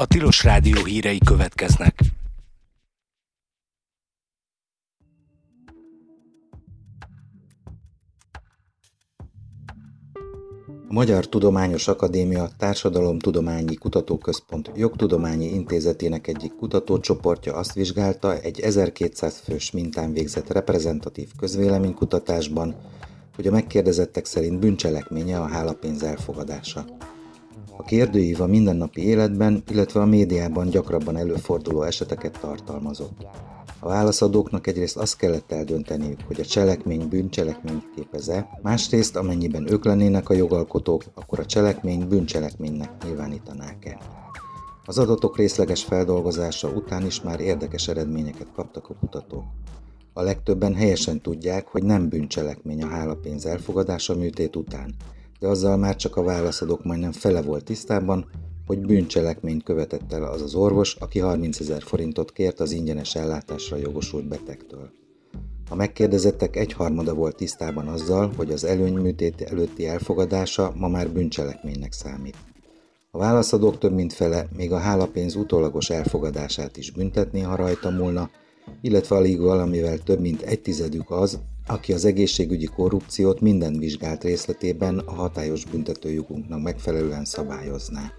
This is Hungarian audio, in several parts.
A Tilos Rádió hírei következnek. A Magyar Tudományos Akadémia Társadalomtudományi Kutatóközpont Jogtudományi Intézetének egyik kutatócsoportja azt vizsgálta egy 1200 fős mintán végzett reprezentatív közvéleménykutatásban, hogy a megkérdezettek szerint bűncselekménye a hálapénz elfogadása. A kérdőív a mindennapi életben, illetve a médiában gyakrabban előforduló eseteket tartalmazott. A válaszadóknak egyrészt azt kellett eldönteniük, hogy a cselekmény bűncselekményt képez-e, másrészt amennyiben ők lennének a jogalkotók, akkor a cselekményt bűncselekménynek nyilvánítanák-e. Az adatok részleges feldolgozása után is már érdekes eredményeket kaptak a kutatók. A legtöbben helyesen tudják, hogy nem bűncselekmény a hálapénz elfogadása műtét után, de azzal már csak a válaszadók majdnem fele volt tisztában, hogy bűncselekményt követett el az az orvos, aki 30 000 forintot kért az ingyenes ellátásra jogosult betegtől. A megkérdezettek egyharmada volt tisztában azzal, hogy az előnyműtét előtti elfogadása ma már bűncselekménynek számít. A válaszadók több mint fele még a hálapénz utólagos elfogadását is büntetné, ha rajta múlna, illetve alig valamivel több mint 1/10 az, aki az egészségügyi korrupciót minden vizsgált részletében a hatályos büntetőjogunknak megfelelően szabályozná.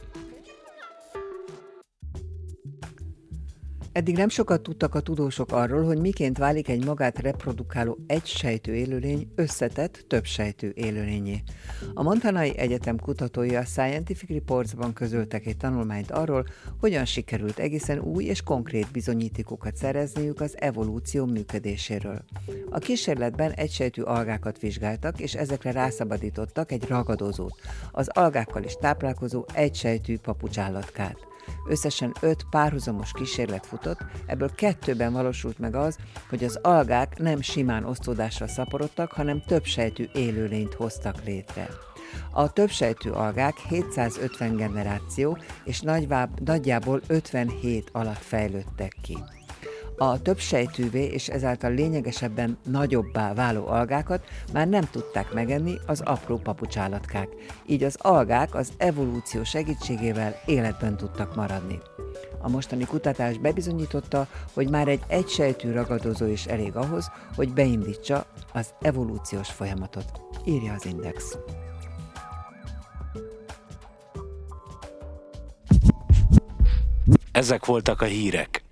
Eddig nem sokat tudtak a tudósok arról, hogy miként válik egy magát reprodukáló egysejtű élőlény összetett többsejtű élőlényé. A Montanai Egyetem kutatói a Scientific Reports-ban közöltek egy tanulmányt arról, hogyan sikerült egészen új és konkrét bizonyítékokat szerezniük az evolúció működéséről. A kísérletben egysejtű algákat vizsgáltak, és ezekre rászabadítottak egy ragadozót, az algákkal is táplálkozó egysejtű papucsállatkát. Összesen 5 párhuzamos kísérlet futott, ebből 2-ben valósult meg az, hogy az algák nem simán osztódásra szaporodtak, hanem többsejtű élőlényt hoztak létre. A többsejtű algák 750 generáció és nagyjából 57 alatt fejlődtek ki. A többsejtűvé és ezáltal lényegesebben nagyobbá váló algákat már nem tudták megenni az apró papucsállatkák, így az algák az evolúció segítségével életben tudtak maradni. A mostani kutatás bebizonyította, hogy már egy egysejtű ragadozó is elég ahhoz, hogy beindítsa az evolúciós folyamatot, írja az Index. Ezek voltak a hírek.